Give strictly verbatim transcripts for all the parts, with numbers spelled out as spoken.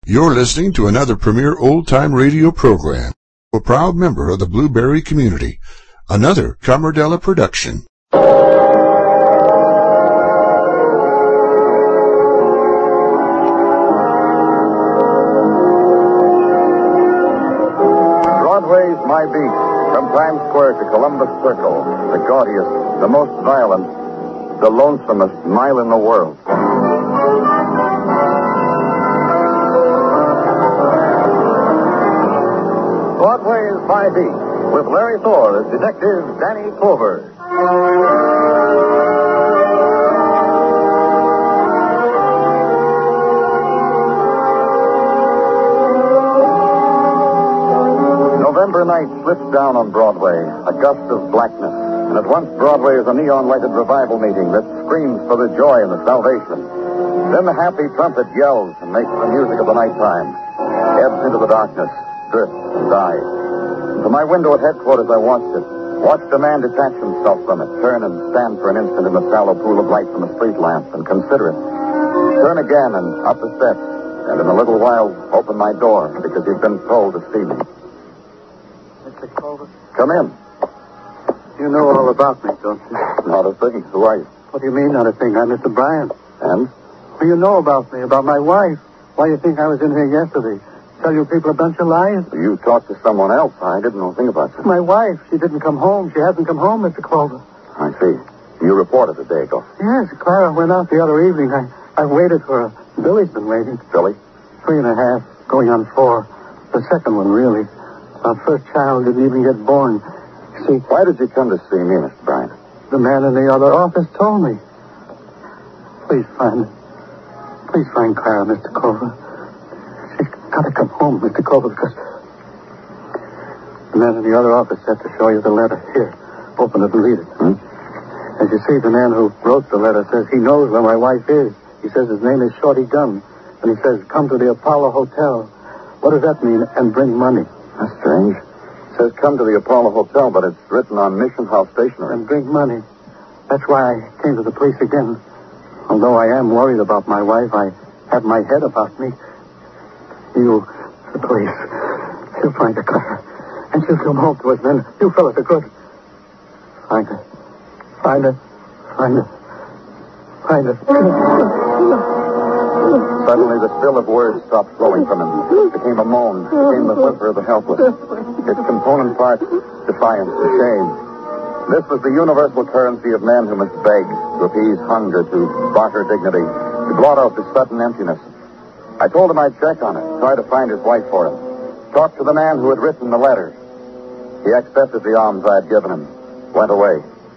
You're listening to another premier old-time radio program, a proud member of the Blueberry community, another Camardella production. Broadway's my beat, from Times Square to Columbus Circle, the gaudiest, the most violent, the lonesomest mile in the world. Broadway's My Beat, with Larry Thor as Detective Danny Clover. November night slips down on Broadway, a gust of blackness, and at once Broadway is a neon-lighted revival meeting that screams for the joy and the salvation. Then the happy trumpet yells and makes the music of the nighttime, ebbs into the darkness, drifts and dies. From my window at headquarters, I watched it. Watched a man detach himself from it, turn and stand for an instant in the sallow pool of light from a street lamp, and consider it. Turn again and up the steps, and in a little while open my door because he'd been told to see me. Mister Clover? Come in. You know all about me, don't you? Not a thing. Who are you? What do you mean, not a thing? I'm Mister Bryant. And? Well, you know about me, about my wife. Why do you think I was in here yesterday? Tell you people a bunch of lies? You talked to someone else. I didn't know a thing about you. My wife. She didn't come home. She hasn't come home, Mister Clover. I see. You reported a day ago. Yes, Clara went out the other evening. I, I waited for her. Billy's been waiting. Billy? Three and a half, going on four. The second one, really. Our first child didn't even get born. See, why did you come to see me, Mister Bryant? The man in the other office told me. Please find Please find Clara, Mister Clover. She's got to come home, Mister Clover, because the man in the other office said to show you the letter. Here, open it and read it. Hmm? As you see, the man who wrote the letter says he knows where my wife is. He says his name is Shorty Gunn. And he says, come to the Apollo Hotel. What does that mean? And bring money. That's strange. It says come to the Apollo Hotel, but it's written on Mission House stationery. And bring money. That's why I came to the police again. Although I am worried about my wife, I have my head about me. You, the police, you'll find her, Clara. And she'll come home to us then. You fellas are good. Find her. Find her. Find her. Find her. Suddenly, the spill of words stopped flowing from him. It became a moan. It became the whimper of the helpless. Its component parts, defiance, shame. This was the universal currency of men who must beg, to appease hunger, to barter dignity, to blot out the sudden emptiness. I told him I'd check on it, try to find his wife for him. Talk to the man who had written the letter. He accepted the alms I had given him, went away.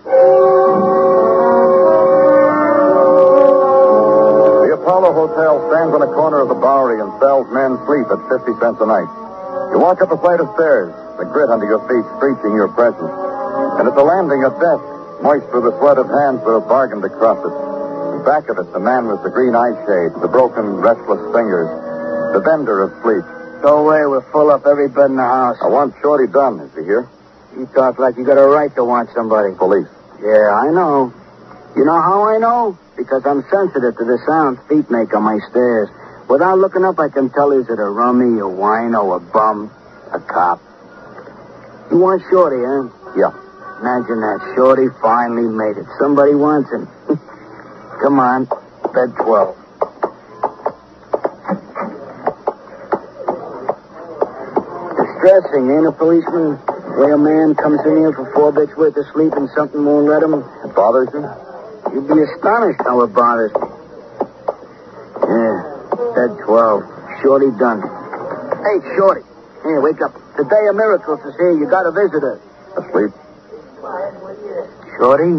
The Apollo Hotel stands on a corner of the Bowery and sells men's sleep at fifty cents a night. You walk up a flight of stairs, the grit under your feet screeching your presence. And at the landing, a desk, moist with the sweat of hands that have bargained across it. And back of it, the man with the green eye shade, the broken, restless fingers, the vendor of sleep. Go away, we're full up every bed in the house. I want Shorty Dunn. Is he here? You talk like you got a right to want somebody. Police. Yeah, I know. You know how I know? Because I'm sensitive to the sound feet make on my stairs. Without looking up, I can tell is it a rummy, a wino, a bum, a cop. You want Shorty, huh? Yeah. Imagine that. Shorty finally made it. Somebody wants him. Come on. Bed twelve. Distressing, ain't it, policeman? Where a man comes in here for four bits worth of sleep and something won't let him. It bothers you? You'd be astonished how it bothers me. Yeah. Bed twelve. Shorty Dunn. Hey, Shorty. Here, wake up. The day of miracles is here. You got a visitor. Asleep? Shorty?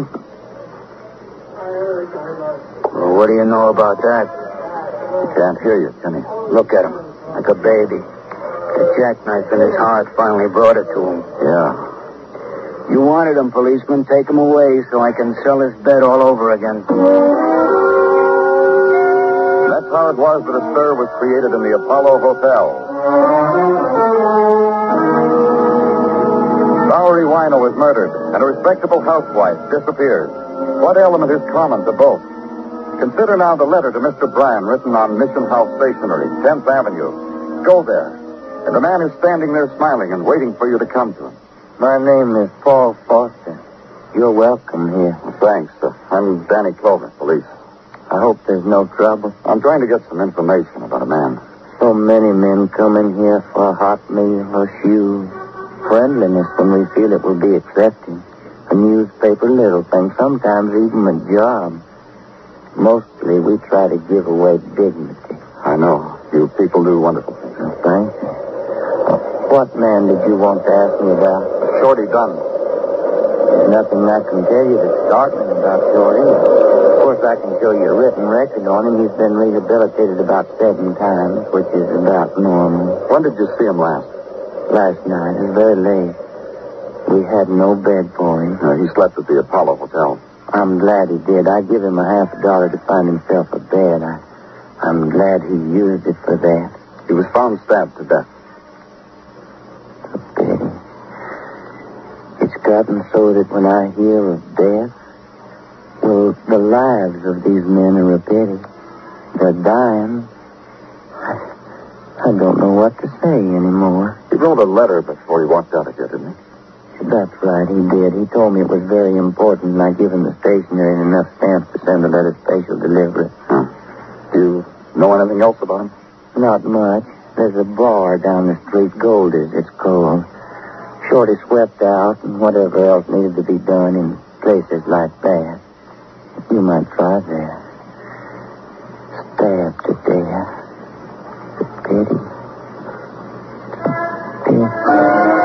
Well, what do you know about that? He can't hear you, can he? Look at him. Like a baby. The jackknife in his heart finally brought it to him. Yeah. You wanted him, policeman. Take him away so I can sell his bed all over again. That's how it was that a stir was created in the Apollo Hotel. Bowery Wino is murdered, and a respectable housewife disappears. What element is common to both? Consider now the letter to Mister Bryan written on Mission House Stationery, tenth Avenue. Go there, and the man is standing there smiling and waiting for you to come to him. My name is Paul Foster. You're welcome here. Thanks. Uh, I'm Danny Clover, police. I hope there's no trouble. I'm trying to get some information about a man. So many men come in here for a hot meal or shoes. Friendliness when we feel it will be accepting. A newspaper, little thing, sometimes even a job. Mostly we try to give away dignity. I know. You people do wonderful things. Oh, thank you. Uh, what man did you want to ask me about? Shorty Dunn. There's nothing I can tell you that's startling about Shorty. Of course, I can show you a written record on him. He's been rehabilitated about seven times, which is about normal. When did you see him last? Last night. It was very late. We had no bed for him. Uh, he slept at the Apollo Hotel. I'm glad he did. I give him a half a dollar to find himself a bed. I, I'm glad he used it for that. He was found stabbed to death. A pity. It's gotten so that when I hear of death, well, the lives of these men are a pity. They're dying. I, I don't know what to say anymore. He wrote a letter before he walked out of here, didn't he? That's right, he did. He told me it was very important, and I give him the stationery and enough stamps to send a letter special delivery. Huh. Do you know anything else about him? Not much. There's a bar down the street, Golders, it's called. Shorty swept out and whatever else needed to be done in places like that. You might try there. Stabbed to death. It's a pity. It's a pity.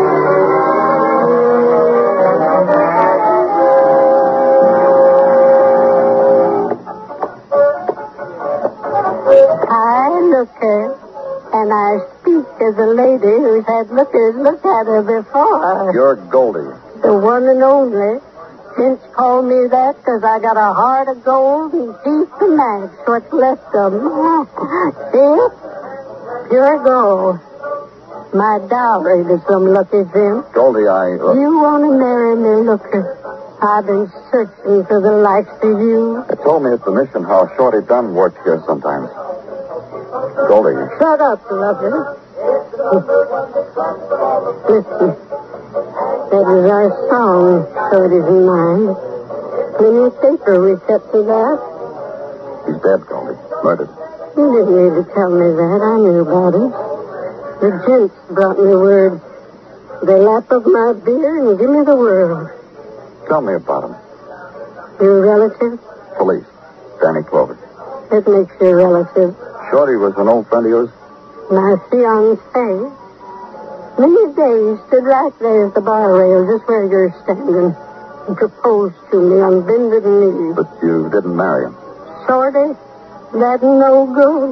I look her, and I speak as a lady who's had lookers look at her before. You're Goldie. The one and only. Since called me that because I got a heart of gold and teeth to match what's left of them. See? Pure gold. My dowry to some lucky gem. Goldie, I... Uh... You want to marry me, looker? I've been searching for the likes of you. They told me at the mission how Shorty Dunn worked here sometimes. Goldie. Shut up, lover. Listen. That was our song, so it isn't mine. The newspaper we set to that. He's dead, Goldie. Murdered. You didn't need to tell me that. I knew about it. The gents brought me word. They lap up my beer and give me the world. Tell me about him. Your relative? Police. Danny Clover. That makes you a relative. Shorty was an old friend of yours? My fiancé. Many days stood right there at the bar rail, just where you're standing, and proposed to me on bended knee. But you didn't marry him? Shorty, that no good.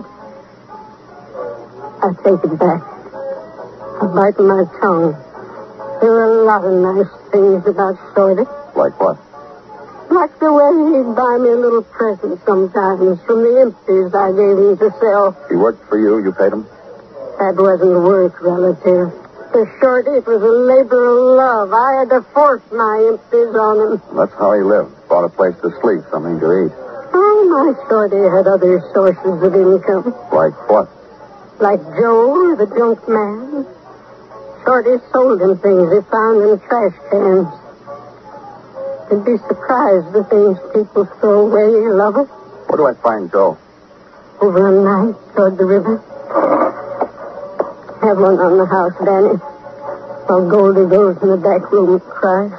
I take it back. I bite my tongue. There were a lot of nice things about Shorty. Like what? Like the way he'd buy me a little present sometimes from the empties I gave him to sell. He worked for you, you paid him? That wasn't work, relative. To Shorty, it was a labor of love. I had to force my empties on him. That's how he lived. Bought a place to sleep, something to eat. Oh, my Shorty had other sources of income. Like what? Like Joe, the junk man. Shorty sold him things he found in trash cans. You'd be surprised the things people throw away, lover. Where do I find Joe? Over on night toward the river. Have one on the house, Danny. While Goldie goes in the back room and cries.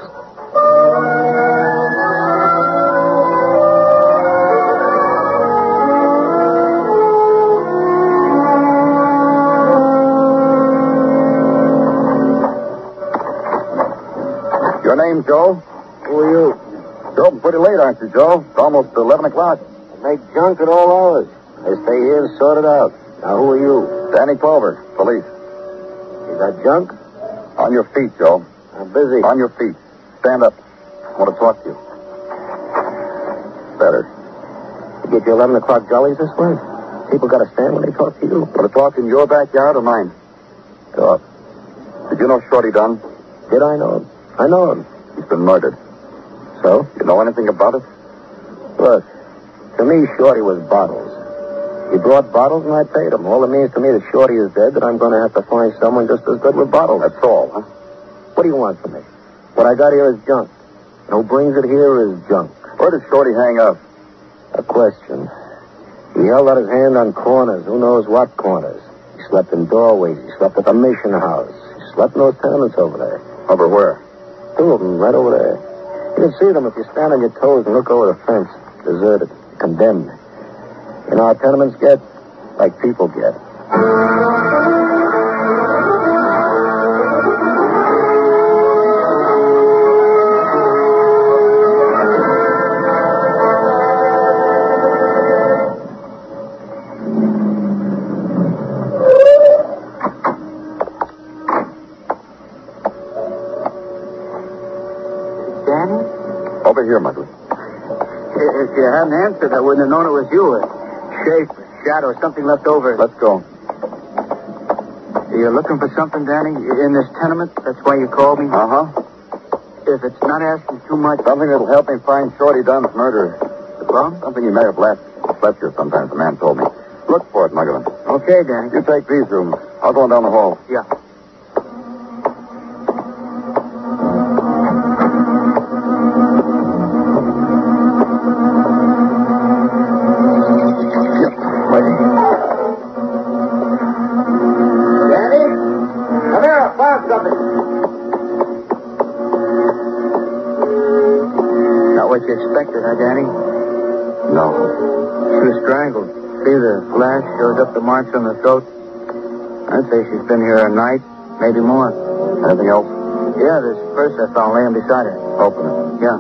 Your name, Joe? Who are you? You're open pretty late, aren't you, Joe? It's almost eleven o'clock. I make junk at all hours. I stay here and sort it out. Now, who are you? Danny Clover, police. You got junk? On your feet, Joe. I'm busy. On your feet. Stand up. I want to talk to you. Better. You get your eleven o'clock jollies this way? People got to stand when they talk to you. Want to talk in your backyard or mine? Talk. Did you know Shorty Dunn? Did I know him? I know him. He's been murdered. So? You know anything about it? Look, To me, Shorty was bottles. He brought bottles and I paid him. All it means to me that Shorty is dead, that I'm going to have to find someone just as good with bottles. That's all, huh? What do you want from me? What I got here is junk. And who brings it here is junk. Where did Shorty hang up? A question. He held out his hand on corners. Who knows what corners? He slept in doorways. He slept at the mission house. He slept in those tenements over there. Over where? Two of them, right over there. You can see them if you stand on your toes and look over the fence. Deserted. Condemned. You know how tenements get? Like people get. Danny? Over here, Muggley. If you hadn't answered, I wouldn't have known it was you. A shape, a shadow, something left over. Let's go. You're looking for something, Danny, in this tenement? That's why you called me? Uh-huh. If it's not asking too much... Something that'll help me find Shorty Dunn's murder. The bum? Something he may have left. Slept here sometimes, the man told me. Look for it, Mugglin. Okay, Danny. You take these rooms. I'll go on down the hall. Yeah. What you expected, huh, Danny? No. She was strangled. See, the flash shows up the marks on the throat. I'd say she's been here a night, maybe more. Anything else? Yeah, this purse I found laying beside her. Open it. Yeah.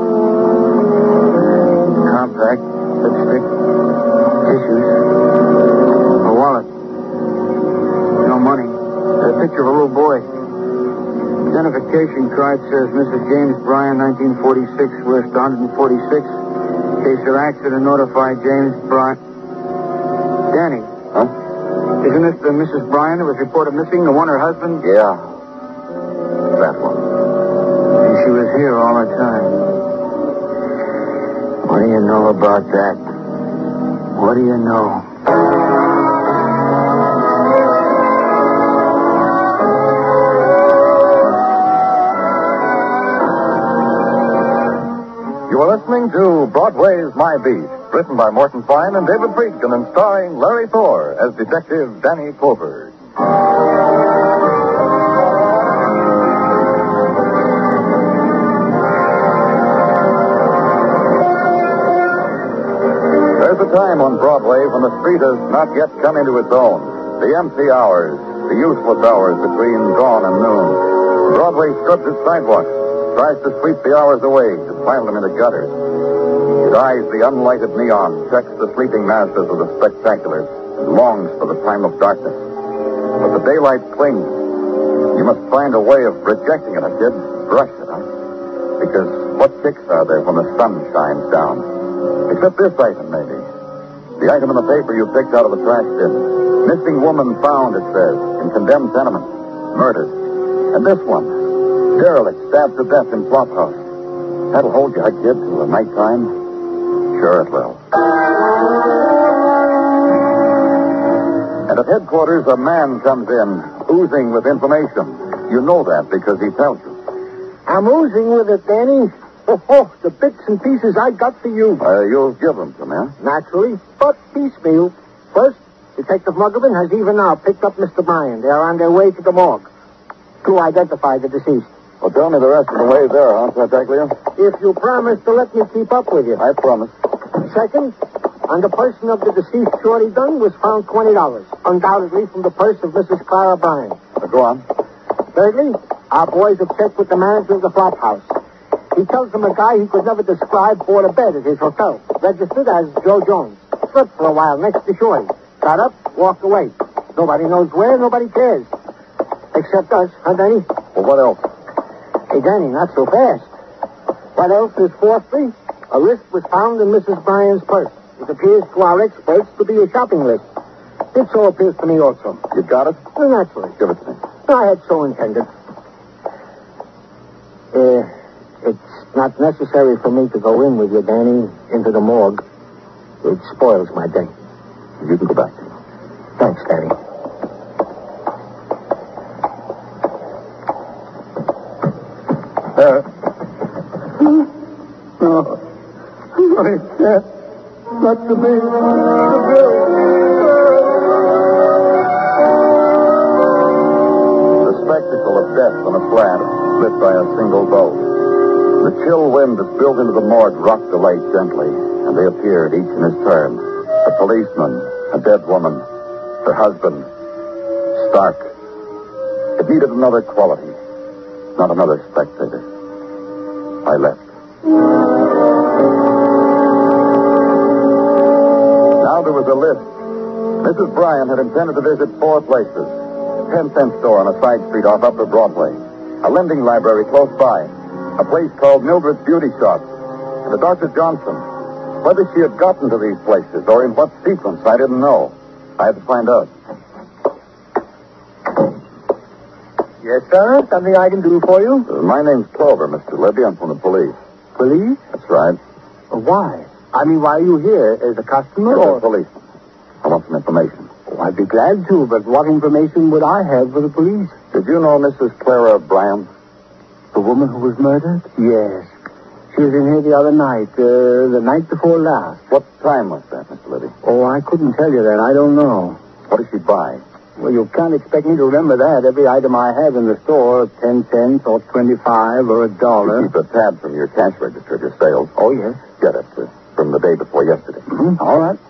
Compact, lipstick, tissues, a wallet. No money. A picture of a little boy. Identification card says Missus James Bryan, nineteen forty-six, West one forty-six. Case of accident, notify James Bryan. Danny. Huh? Isn't this the Missus Bryan who was reported missing, the one her husband? Yeah. That one. And she was here all the time. What do you know about that? What do you know? You are listening to Broadway's My Beat, written by Morton Fine and David Friedkin and starring Larry Thor as Detective Danny Clover. There's a time on Broadway when the street has not yet come into its own. The empty hours, the useless hours between dawn and noon. Broadway scrubs its sidewalks, tries to sweep the hours away, to pile them into gutters. It eyes the unlighted neon, checks the sleeping masses of the spectaculars, and longs for the time of darkness. But the daylight clings. You must find a way of rejecting it, kid. Brush it, huh? Because what kicks are there when the sun shines down? Except this item, maybe. The item in the paper you picked out of the trash bin. Missing woman found, it says, in condemned tenement. Murdered. And this one. Derelict stabbed to death in flop house. That'll hold you, kid, till the nighttime. Sure it will. And at headquarters, a man comes in, oozing with information. You know that because he tells you. I'm oozing with it, Danny. Oh, oh, the bits and pieces I got for you. Uh, you'll give them to me, huh? Naturally, but piecemeal. First, Detective Muggerman has even now picked up Mister Bryan. They are on their way to the morgue to identify the deceased. Well, tell me the rest of the way there, huh, Tartaglia? If you promise to let me keep up with you. I promise. Second, on the person of the deceased Shorty Dunn was found twenty dollars, undoubtedly from the purse of Missus Clara Bryan. Uh, go on. Thirdly, our boys have checked with the manager of the flop house. He tells them a guy he could never describe bought a bed at his hotel, registered as Joe Jones. Slept for a while next to Shorty. Got up, walked away. Nobody knows where, nobody cares. Except us, huh, Danny? Well, what else? Hey, Danny, not so fast. What else is fourthly? A list was found in Missus Bryan's purse. It appears to our experts to be a shopping list. It so appears to me also. You got it? Well, naturally. Give it to me. I had so intended. Uh, it's not necessary for me to go in with you, Danny, into the morgue. It spoils my day. You can go back. Thanks, Daddy. Uh, no. I can't. Not to me. To Bill. The spectacle of death on a flat, lit by a single bolt. The chill wind that spilled into the morgue rocked the light gently, and they appeared, each in his turn. A policeman, a dead woman, her husband, Stark. It needed another quality, not another spectator. I left. Now there was a list. Missus Bryan had intended to visit four places. A ten-cent store on a side street off Upper Broadway. A lending library close by. A place called Mildred's Beauty Shop. And a Doctor Johnson. Whether she had gotten to these places or in what sequence, I didn't know. I had to find out. Yes, sir? Something I can do for you? Uh, my name's Clover, Mister Libby. I'm from the police. Police? That's right. Uh, why? I mean, why are you here? As a customer You're or... a policeman. I want some information. Oh, I'd be glad to, but what information would I have for the police? Did you know Missus Clara Bryan? The woman who was murdered? Yes. She was in here the other night, uh, the night before last. What time was that, Mister Libby? Oh, I couldn't tell you that. I don't know. What did she buy? Well, you can't expect me to remember that. Every item I have in the store, ten cents or twenty-five or a dollar. You keep a tab from your cash register of your sales. Oh, yes. Get it uh, from the day before yesterday. Mm-hmm. All right.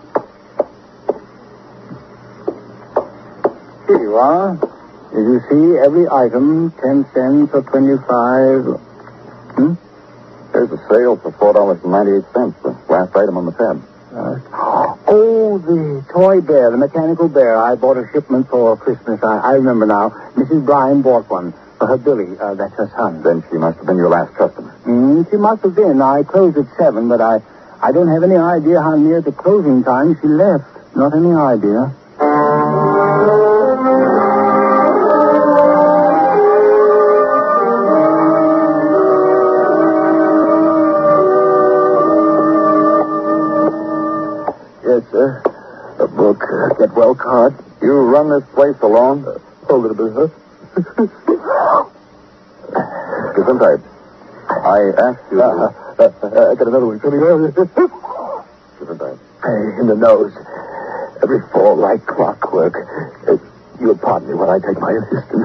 Here you are. Did you see every item, ten cents or twenty-five? Hmm? There's a sale for four dollars and ninety-eight cents. The last item on the tab. Uh, oh, the toy bear, the mechanical bear. I bought a shipment for Christmas. I, I remember now. Missus Bryan bought one for her Billy. Uh, that's her son. Then she must have been your last customer. Mm, she must have been. I closed at seven, but I, I don't have any idea how near the closing time she left. Not any idea. Yes, sir. A book. Uh, get well card. You run this place alone? Uh, a little bit, huh? Gesundheit. I asked you. Uh, uh, uh, I got another one coming out. Gesundheit. In the nose. Every fall like clockwork. Uh, you'll pardon me when I take my assistant.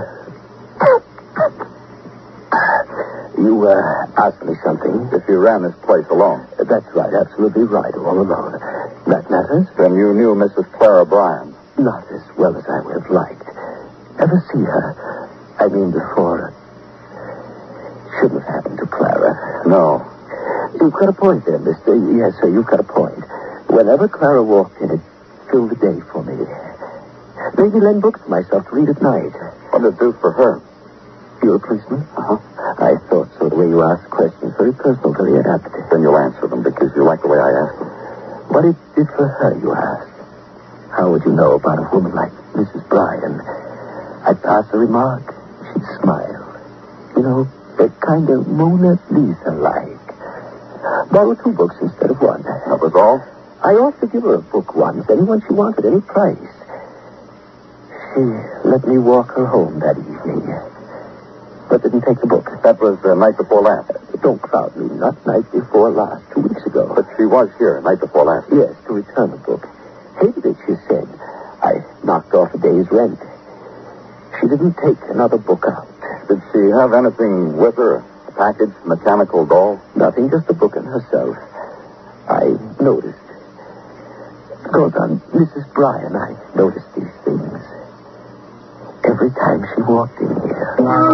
You, uh, asked me something. If you ran this place alone. Uh, that's right, absolutely right, all alone. That matters? Then you knew Missus Clara Bryan. Not as well as I would have liked. Ever see her? I mean, before. Shouldn't have happened to Clara. No. You've got a point there, mister. Yes, sir, you've got a point. Whenever Clara walked in, it filled the day for me. Maybe lend books to myself to read at night. What did it do for her? You're a policeman? Uh-huh. I thought so. The way you ask questions, very personal, very apt. Then you'll answer them because you like the way I ask them. What it did for her, you asked. How would you know about a woman like Missus Bryan? I'd pass a remark. She'd smile. You know, a kind of Mona Lisa-like. Borrow two books instead of one. That was all? I offered to give her a book once, any one she wanted, any price. She let me walk her home that evening, but didn't take the book. That was the uh, night before last. Don't crowd me. Not night before last. Two weeks ago. But she was here night before last. Yes, to return the book. Hated it, she said. I knocked off a day's rent. She didn't take another book out. Did she have anything with her? A package, mechanical doll? Nothing, just the book and herself. I noticed. Goes on, Missus Bryan, I noticed these things. Every time she walked in here.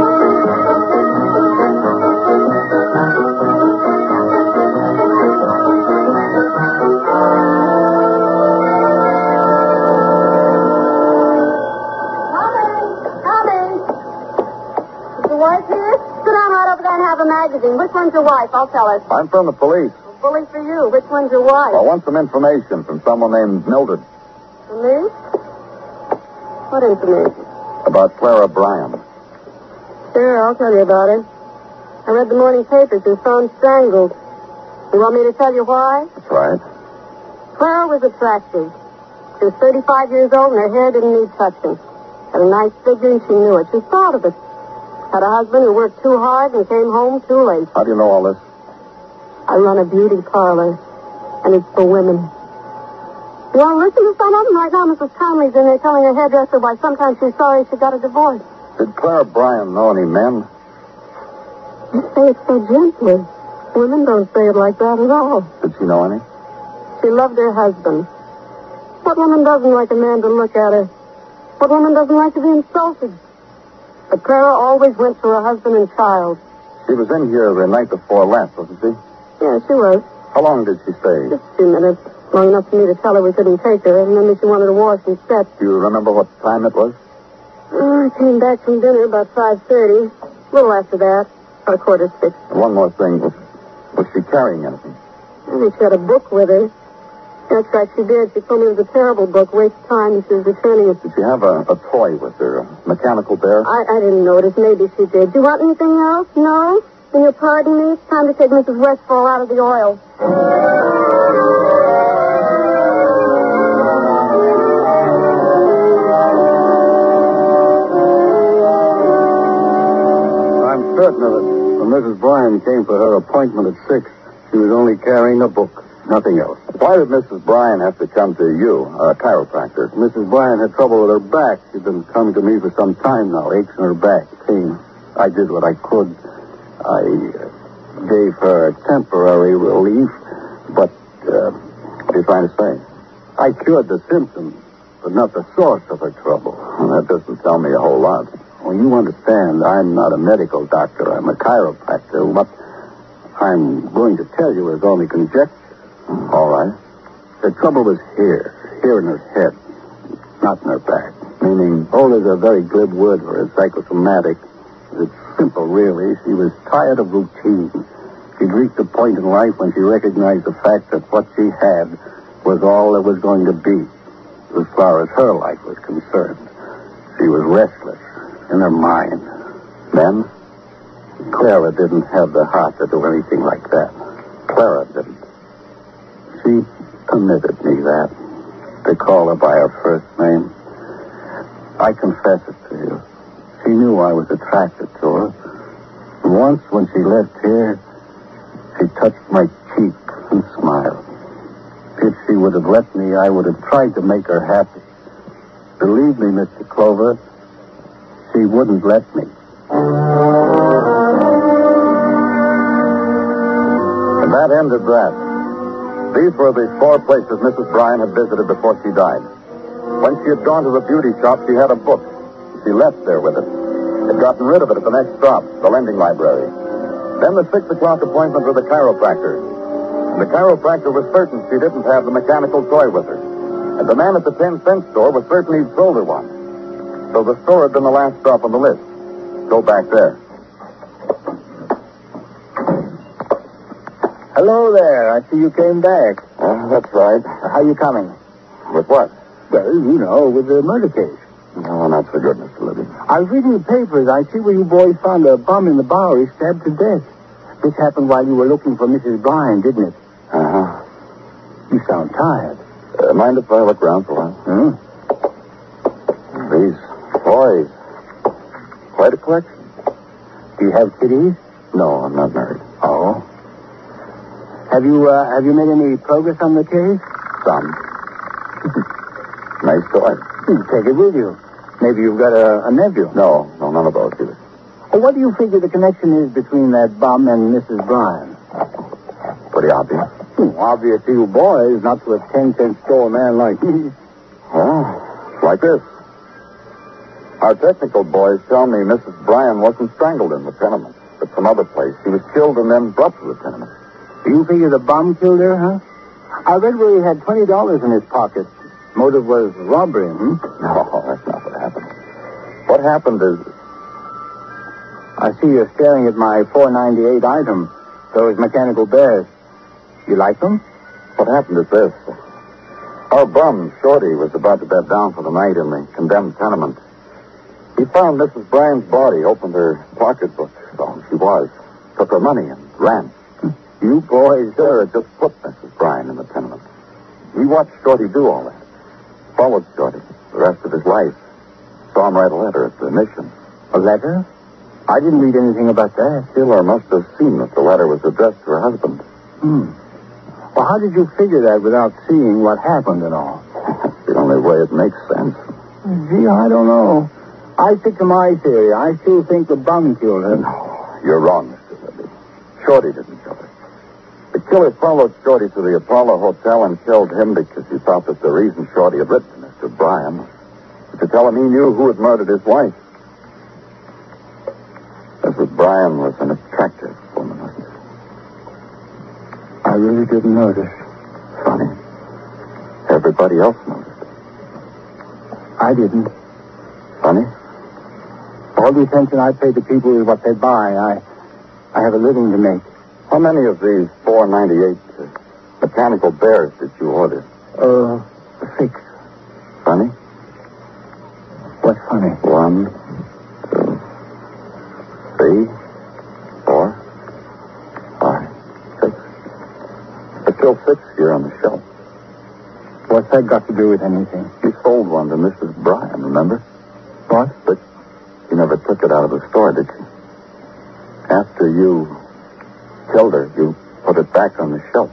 Magazine. Which one's your wife? I'll tell her. I'm from the police. Well, bully for you. Which one's your wife? I want some information from someone named Mildred. For me? What information? About Clara Bryan. Sure, I'll tell you about her. I read the morning papers and found strangled. You want me to tell you why? That's right. Clara was attractive. She was thirty-five years old and her hair didn't need touching. Had a nice figure and she knew it. She was proud of it. Had a husband who worked too hard and came home too late. How do you know all this? I run a beauty parlor, and it's for women. You want to listen to some of them? Right now, Missus Conley's in there telling her hairdresser why sometimes she's sorry she got a divorce. Did Clara Bryan know any men? You say it so gently. Women don't say it like that at all. Did she know any? She loved her husband. What woman doesn't like a man to look at her? What woman doesn't like to be insulted? But Clara always went to her husband and child. She was in here the night before last, wasn't she? Yeah, she was. How long did she stay? Just a few minutes. Long enough for me to tell her we couldn't take her. And then she wanted to wash and set. Do you remember what time it was? Oh, I came back from dinner about five thirty. A little after that. About a quarter to six. And one more thing. Was, was she carrying anything? Maybe she had a book with her. That's right, she did. She told me it was a terrible book, waste of time, and she was returning it. Did she have a, a toy with her, a mechanical bear? I, I didn't notice. Maybe she did. Do you want anything else? No? Then you'll pardon me? It's time to take Missus Westfall out of the oil. I'm certain of it. When Missus Bryan came for her appointment at six, she was only carrying a book, nothing else. Why did Missus Bryan have to come to you, a chiropractor? Missus Bryan had trouble with her back. She'd been coming to me for some time now, aches in her back, pain. I did what I could. I uh, gave her temporary relief, but, uh, What are you trying to say? I cured the symptoms, but not the source of her trouble. Well, that doesn't tell me a whole lot. Well, you understand, I'm not a medical doctor. I'm a chiropractor. What I'm going to tell you is only conjecture. All right. The trouble was here, here in her head, not in her back. Meaning? Oh, there's a very glib word for it, psychosomatic. It's simple, really. She was tired of routine. She'd reached a point in life when she recognized the fact that what she had was all there was going to be, as far as her life was concerned. She was restless in her mind. Then? Clara didn't have the heart to do anything like that. Clara didn't. She permitted me that, to call her by her first name. I confess it to you. She knew I was attracted to her. And once when she left here, she touched my cheek and smiled. If she would have let me, I would have tried to make her happy. Believe me, Mister Clover, she wouldn't let me. And that ended that. These were the four places Missus Bryan had visited before she died. When she had gone to the beauty shop, she had a book. She left there with it. Had gotten rid of it at the next stop, the lending library. Then the six o'clock appointment with the chiropractor. And the chiropractor was certain she didn't have the mechanical toy with her. And the man at the ten-cent store was certain he'd sold her one. So the store had been the last stop on the list. Go back there. Hello there. I see you came back. Uh, that's right. How you coming? With what? Well, you know, with the murder case. No, not so good, Mister Libby. I was reading the papers. I see where you boys found a bum in the Bowery stabbed to death. This happened while you were looking for Missus Bryan, didn't it? Uh-huh. You sound tired. Uh, mind if I look around for a while? Hmm? These toys. Quite a collection. Do you have kiddies? No, I'm not married. Oh. Have you, uh, have you made any progress on the case? Some. Nice toy. You take it with you. Maybe you've got a, a nephew. No, no, none of those either. Well, what do you figure the connection is between that bum and Missus Bryan? Pretty obvious. Hmm, obvious to you boys, not to a ten-cent store man like me. Well, like this. Our technical boys tell me Missus Bryan wasn't strangled in the tenement, but some other place. She was killed and then brought to the tenement. Do you figure the bum killed her, huh? I read where he had twenty dollars in his pocket. Motive was robbery, hmm? No, that's not what happened. What happened is... I see you're staring at my four ninety-eight item. Those mechanical bears. You like them? What happened is this. Our bum, Shorty, was about to bed down for the night in the condemned tenement. He found Missus Bryan's body, opened her pocketbook. So she was. Took her money and ran. You boys... Sarah just put Missus Bryan in the tenement. He watched Shorty do all that. Followed Shorty the rest of his life. Saw him write a letter at the mission. A letter? I didn't read anything about that. Hiller must have seen that the letter was addressed to her husband. Hmm. Well, how did you figure that without seeing what happened and all? It's the only way it makes sense. Gee, I don't know. I stick to my theory. I still think the bum killed her. No, you're wrong, Mister Libby. Shorty didn't kill her. The killer followed Shorty to the Apollo Hotel and killed him because he thought that the reason Shorty had written to Mister Bryan was to tell him he knew who had murdered his wife. Missus Bryan was an attractive woman, wasn't she? I really didn't notice. Funny. Everybody else noticed. I didn't. Funny? All the attention I pay to people is what they buy. I I have a living to make. How many of these four ninety-eight uh, mechanical bears did you order? Uh, six. Funny? What's funny? One, two, three, four, five, six. There's still six here on the shelf. What's that got to do with anything? You sold one to Missus Bryan, remember? What? But you never took it out of the store, did you? After you killed her, you put it back on the shelf.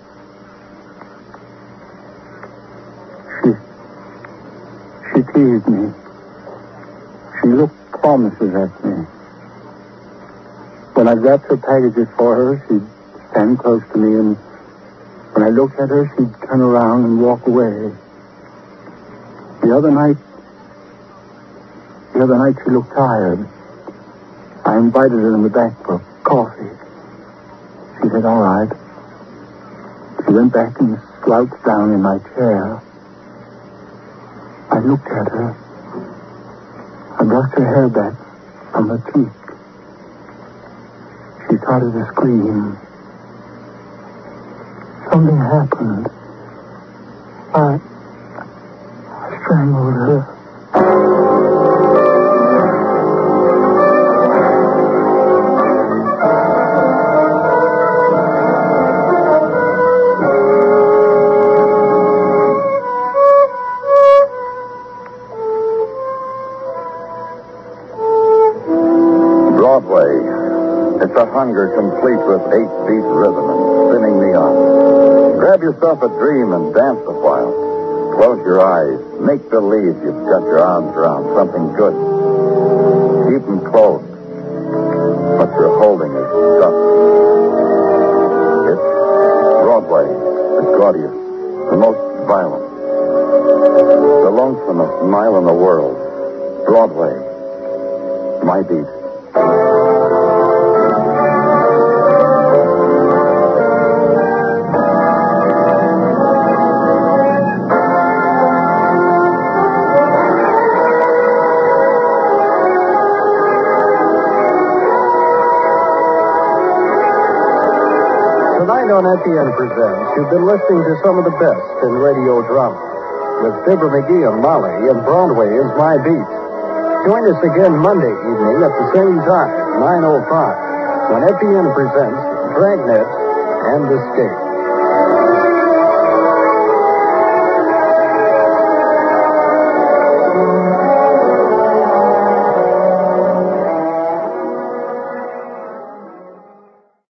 She... She teased me. She looked promises at me. When I wrapped her packages for her, she'd stand close to me, and when I looked at her, she'd turn around and walk away. The other night... The other night she looked tired. I invited her in the back for coffee. She said, all right. She went back and slouched down in my chair. I looked at her. I brushed her hair back from her cheek. She started to scream. Something happened. I... I strangled her. It's a hunger complete with eight-beat rhythm and spinning neon. Grab yourself a dream and dance a while. Close your eyes. Make believe you've got your arms around something good. Keep them closed. What you're holding is stuff. It's Broadway, the gaudiest, the most violent, the lonesomest mile in the world. Broadway, my beat. On F E N Presents, you've been listening to some of the best in radio drama with Fibber McGee and Molly and Broadway is My Beat. Join us again Monday evening at the same time, nine oh five, when F E N presents Dragnet and Escape.